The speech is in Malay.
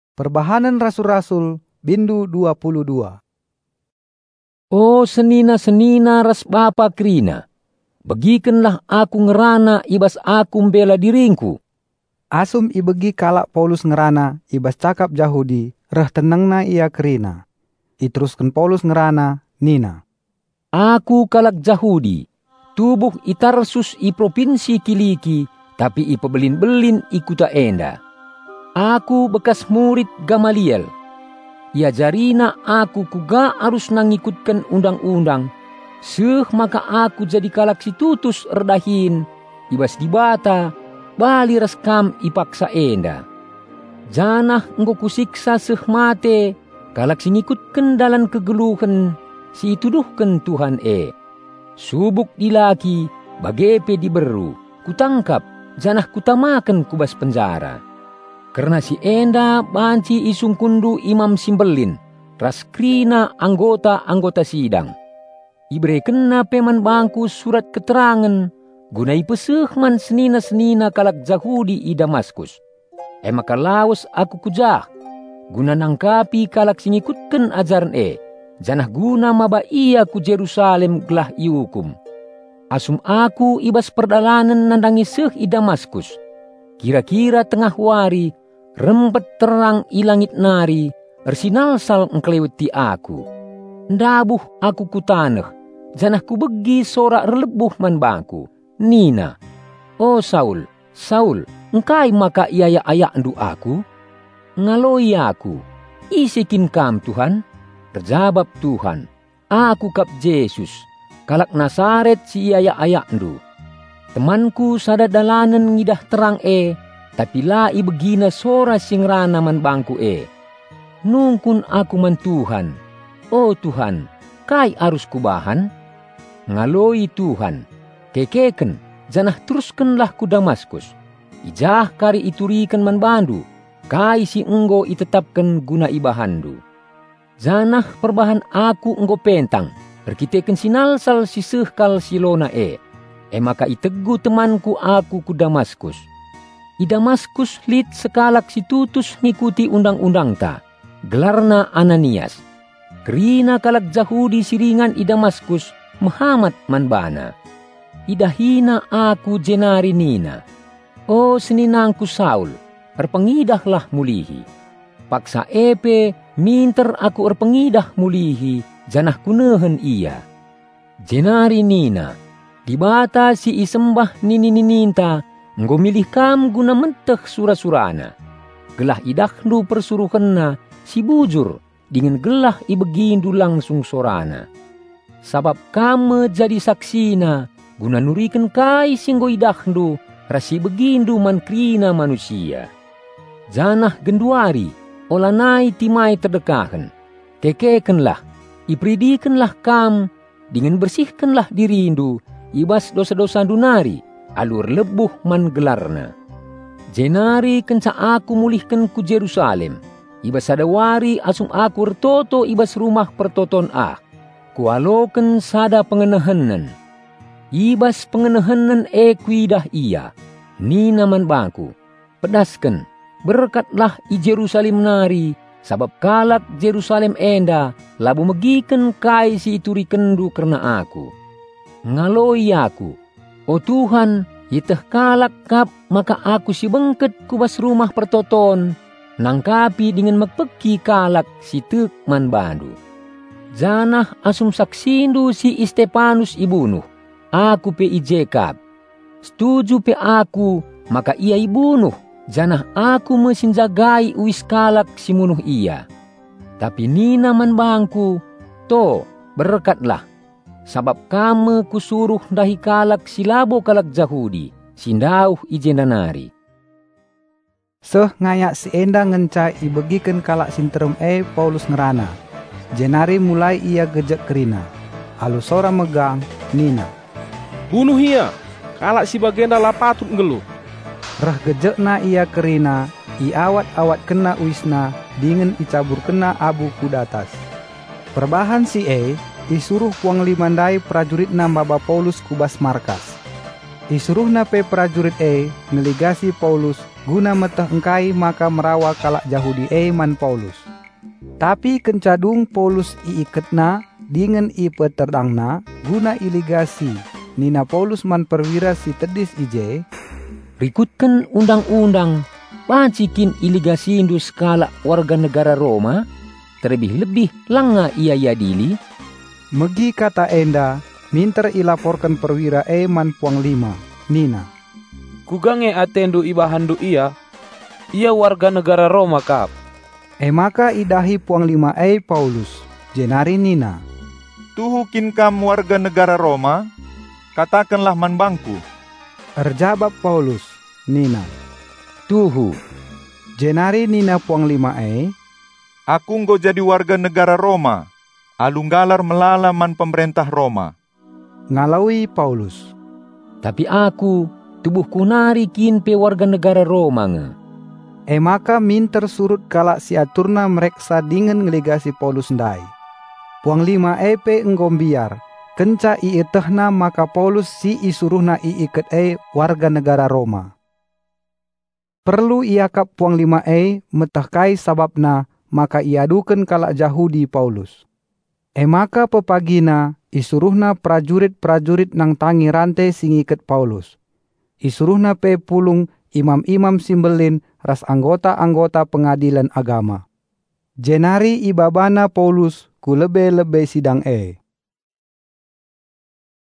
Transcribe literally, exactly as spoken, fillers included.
Perbahanan Rasul-Rasul Bindu dua puluh dua. O senina-senina ras bapa kerina, begikenlah aku ngerana ibas aku membela diringku. Asum ibegi kalak Paulus ngerana ibas cakap Yahudi, reh tenangna ia kerina. Iteruskan Paulus ngerana, nina. Aku kalak Yahudi, tubuh i Tarsus i provinsi Kiliki, tapi i pebelin-belin i kuta enda. Aku bekas murid Gamaliel. Ia jarina aku kuga harus nangikutkan undang-undang. Seh maka aku jadi kalak si tutus erdahin. Ibas dibata, bali reskam ipaksa enda. Janah engko kusiksa seh mate, kalak si ngikutkan dalan kegeluhan, si tuduhkan Tuhan e. Subuk dilaki, bagepe diberu, kutangkap, janah kutamakan kubas penjara. Karena si enda banci isung kundu imam simbelin, raskrina anggota-anggota sidang. Ibre kena peman bangku surat keterangan, gunai pesehman senina-senina kalak Yahudi i Damaskus. Emaka laos aku kujah, guna nangkapi kalak singikutkan ajaran e, janah guna maba iya ku Jerusalem gelah iukum. Asum aku ibas perdalanan nandangi seh i Damaskus. Kira-kira tengah wari, rempet terang i langit nari, ersinalsal engkleweti aku. Ndabuh aku kutaneh, janah ku begi sorak relebuh man bangku. Nina, o Saul, Saul, engkai maka iaya-ayak ndu aku? Ngaloi aku, isikin kam Tuhan? Terjawab Tuhan, aku kap Yesus, kalak Nasaret si iaya-ayak ndu. Temanku sada dalanan ngidah terang e, tapi la ibegina sora singrana man bangku e. Nungkun aku man Tuhan, o Tuhan, kai arus kubahan? Ngaloi Tuhan, kekeken, janah teruskanlah ku Damaskus. Ijah kari iturikan man bandu, kai si enggo itetapkan guna ibahandu. Janah perbahan aku enggo pentang, perkiteken sinalsal si sehkal silona e. E maka itegu temanku aku ku Damaskus. I Damaskus lit sekalak si tutus ngikuti undang-undang ta. Gelarna Ananias. Kerina kalak Yahudi siringan i Damaskus Muhammad manbana. Idahina aku jenari nina. O seninangku Saul, erpengidahlah mulihi. Paksa epe minter aku erpengidah mulihi, janah kunehen iya. Jenari nina. Dibata si isembah nini-nininta, nggo milih kam guna menteh sura-surana. Gelah idahnu persuruhanna, si bujur, dengan gelah ibegindu langsung sorana. Sabab kamu jadi saksina, guna nurikan kai singgo idahnu, rasi begindu man krina manusia. Janah genduari, olanai timai terdekahan. Kekekenlah, ipridikanlah kam, dengan bersihkanlah dirindu, ibas dosa-dosa dunari, alur lebuh man gelarna. Jenari kenca aku mulihkan ku Jerusalem, ibas sada wari asum aku ertoto ibas rumah pertoton ah, kualoken sada pengenehenan. Ibas pengenehenan e kuidah iya, nina man bangku, pedasken, berkatlah i Jerusalem nari, sabab kalak Jerusalem enda, labu megiken kai si ituri kendu karena aku. Ngaloi aku, o Tuhan, iteh kalak kap maka aku si bengket kubas rumah pertoton, nangkapi dengan megpeki kalak si tek man bandu. Janah asum saksindu si Stefanus ibunuh, aku pe ijekap. Setuju pe aku, maka ia ibunuh, janah aku mesin jagai uis kalak si munuh iya. Tapi nina man bangku, to berkatlah. Sabab kamu kusuruh dahi kalak silabo kalak Yahudi, sindauh ijendanari. Seh ngayak si enda ngenca ibegiken kalak sinterum e Paulus ngerana. Jenari mulai ia gejek kerina. Alu sora megang, nina. Bunuh ia, kalak si bagenda lapatut ngeluh. Rah gejekna ia kerina, i awat-awat kena uisna, dingin icabur kena abu kudatas. Perbahan si e, isuruh puang limandai prajurit nambaba Paulus kubas markas. Isuruh nape prajurit e ngeligasi Paulus guna meteh engkai maka merawa kalak Yahudi e man Paulus. Tapi kencadung Paulus iiketna dengan i peterdangna guna iligasi nina Paulus man perwira si tedis ije, rikutkan undang-undang, pacikin iligasi indus kalak warga negara Roma, terlebih-lebih langa ia yadili. Megi kata enda, minter ilaporkan perwira e man puang lima, nina. Kugange atendu ibahandu ia, ia warga negara Roma kap. E maka idahi puang lima e Paulus, jenari nina. Tuhukin kam warga negara Roma, katakanlah man bangku. Erjabab Paulus, nina. Tuhu. Jenari nina puang lima e. Aku nggo jadi warga negara Roma, alunggalar melala man pemerintah Roma. Ngalawi Paulus. Tapi aku, tubuhku narikin pe warga negara Roma nge. E maka minter surut kalak si aturna mereksa dengan ngeligasi Paulus ndai. Puang lima e pe enggombiar, kenca iitehna maka Paulus si isuruhna iiket e warga negara Roma. Perlu iakap puang lima e metahkai sababna maka iadukan kalak Yahudi Paulus. E maka pepagina isuruhna prajurit-prajurit nang tangi rantai singiket Paulus. Isuruhna pe pulung imam-imam simbelin ras anggota-anggota pengadilan agama. Jenari ibabana Paulus ku lebe-lebe sidang e.